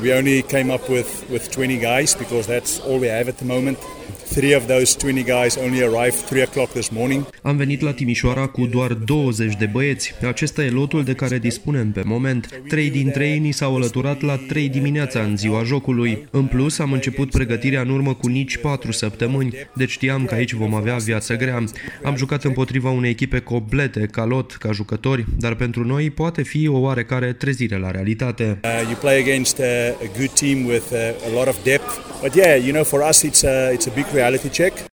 We only came up with 20 guys because that's all we have at the moment. 3 of those 20 guys only arrived 3 o'clock this morning. Am venit la Timișoara cu doar 20 de băieți. Acesta e lotul de care dispunem pe moment. 3 dintre ei ni s-au alăturat la 3 dimineața în ziua jocului. În plus, am început pregătirea în urmă cu nici 4 săptămâni, deci știam că aici vom avea viață grea. Am jucat împotriva unei echipe complete, ca lot, ca jucători, dar pentru noi poate fi o oarecare trezire la realitate. You play against a good team with a lot of depth. But yeah, for us it's a big reality check.